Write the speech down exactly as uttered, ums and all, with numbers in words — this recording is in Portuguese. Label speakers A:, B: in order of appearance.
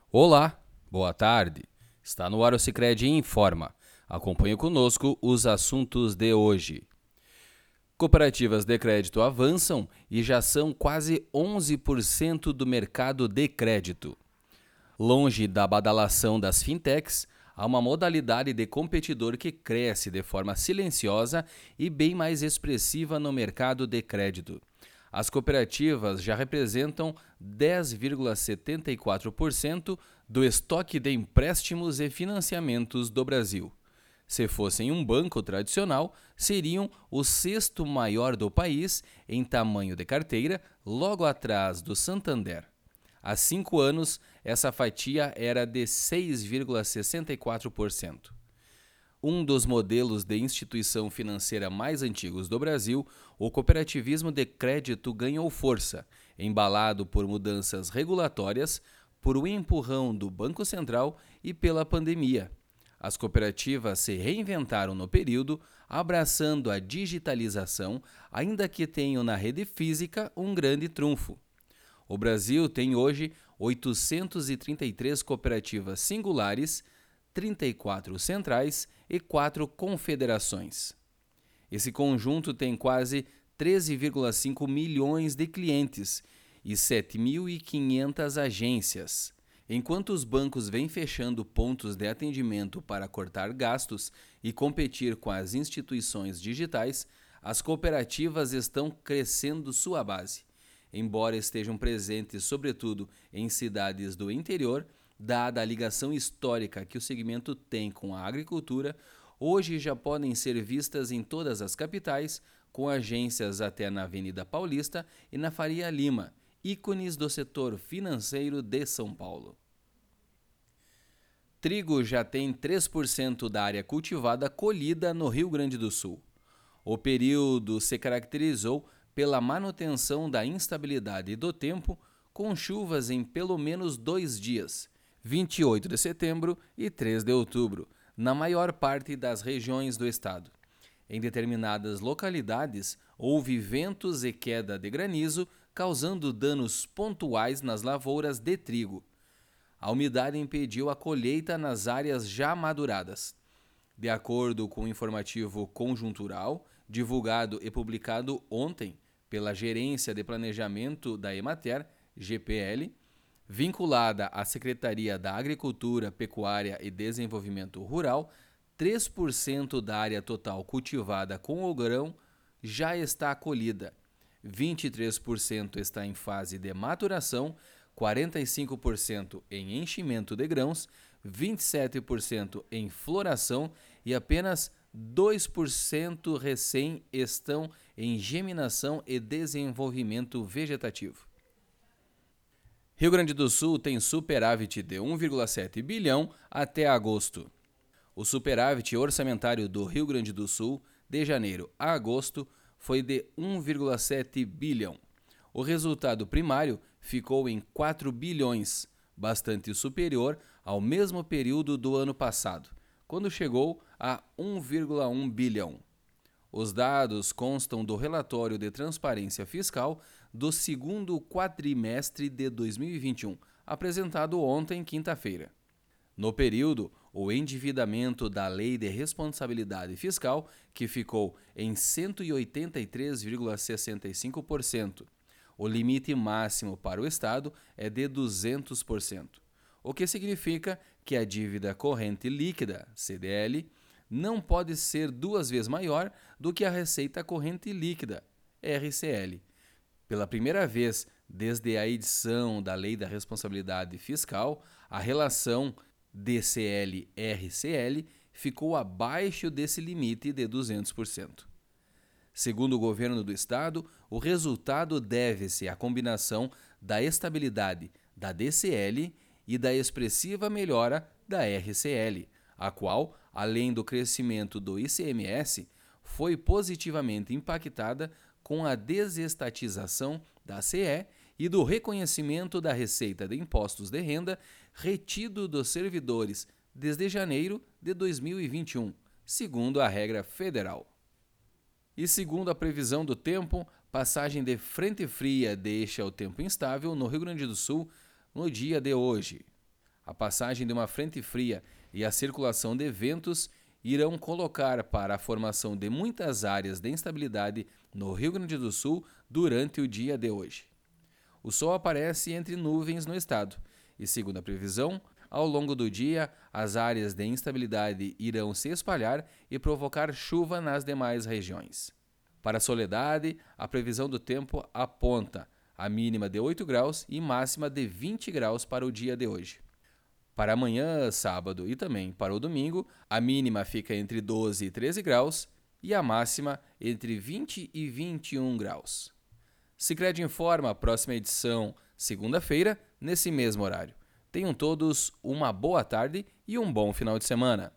A: Olá, boa tarde. Está no ar o Sicredi Informa. Acompanhe conosco os assuntos de hoje. Cooperativas de crédito avançam e já são quase onze por cento do mercado de crédito. Longe da badalação das fintechs, há uma modalidade de competidor que cresce de forma silenciosa e bem mais expressiva no mercado de crédito. As cooperativas já representam dez vírgula setenta e quatro por cento do estoque de empréstimos e financiamentos do Brasil. Se fossem um banco tradicional, seriam o sexto maior do país em tamanho de carteira, logo atrás do Santander. Há cinco anos, essa fatia era de seis vírgula sessenta e quatro por cento. Um dos modelos de instituição financeira mais antigos do Brasil, o cooperativismo de crédito ganhou força, embalado por mudanças regulatórias, por um empurrão do Banco Central e pela pandemia. As cooperativas se reinventaram no período, abraçando a digitalização, ainda que tenham na rede física um grande trunfo. O Brasil tem hoje oitocentas e trinta e três cooperativas singulares, trinta e quatro centrais e quatro confederações. Esse conjunto tem quase treze vírgula cinco milhões de clientes e sete mil e quinhentas agências. Enquanto os bancos vêm fechando pontos de atendimento para cortar gastos e competir com as instituições digitais, as cooperativas estão crescendo sua base. Embora estejam presentes sobretudo em cidades do interior, dada a ligação histórica que o segmento tem com a agricultura, hoje já podem ser vistas em todas as capitais, com agências até na Avenida Paulista e na Faria Lima, ícones do setor financeiro de São Paulo. Trigo já tem três por cento da área cultivada colhida no Rio Grande do Sul. O período se caracterizou pela manutenção da instabilidade do tempo, com chuvas em pelo menos dois dias, vinte e oito de setembro e três de outubro, na maior parte das regiões do estado. Em determinadas localidades, houve ventos e queda de granizo, causando danos pontuais nas lavouras de trigo. A umidade impediu a colheita nas áreas já maduradas. De acordo com o informativo conjuntural, divulgado e publicado ontem pela Gerência de Planejamento da Emater, G P L, vinculada à Secretaria da Agricultura, Pecuária e Desenvolvimento Rural, três por cento da área total cultivada com o grão já está colhida, vinte e três por cento está em fase de maturação, quarenta e cinco por cento em enchimento de grãos, vinte e sete por cento em floração e apenas dois por cento recém estão em geminação e desenvolvimento vegetativo. Rio Grande do Sul tem superávit de um vírgula sete bilhão até agosto. O superávit orçamentário do Rio Grande do Sul, de janeiro a agosto, foi de um vírgula sete bilhão. O resultado primário ficou em quatro bilhões, bastante superior ao mesmo período do ano passado, quando chegou a um vírgula um bilhão. Os dados constam do relatório de transparência fiscal do segundo quadrimestre de dois mil e vinte e um, apresentado ontem, quinta-feira. No período, o endividamento da Lei de Responsabilidade Fiscal, que ficou em cento e oitenta e três vírgula sessenta e cinco por cento. O limite máximo para o Estado é de duzentos por cento, o que significa que a dívida corrente líquida, C D L, não pode ser duas vezes maior do que a receita corrente líquida, R C L. Pela primeira vez desde a edição da Lei da Responsabilidade Fiscal, a relação D C L-R C L ficou abaixo desse limite de duzentos por cento. Segundo o governo do estado, o resultado deve-se à combinação da estabilidade da D C L e da expressiva melhora da R C L, a qual, além do crescimento do I C M S, foi positivamente impactada com a desestatização da C E e do reconhecimento da receita de impostos de renda retido dos servidores desde janeiro de dois mil e vinte e um, segundo a regra federal. E segundo a previsão do tempo, passagem de frente fria deixa o tempo instável no Rio Grande do Sul no dia de hoje. A passagem de uma frente fria e a circulação de ventos irão colocar para a formação de muitas áreas de instabilidade no Rio Grande do Sul durante o dia de hoje. O sol aparece entre nuvens no estado e, segundo a previsão, ao longo do dia, as áreas de instabilidade irão se espalhar e provocar chuva nas demais regiões. Para a Soledade, a previsão do tempo aponta a mínima de oito graus e máxima de vinte graus para o dia de hoje. Para amanhã, sábado e também para o domingo, a mínima fica entre doze e treze graus e a máxima entre vinte e vinte e um graus. Sicredi informa a próxima edição, segunda-feira, nesse mesmo horário. Tenham todos uma boa tarde e um bom final de semana.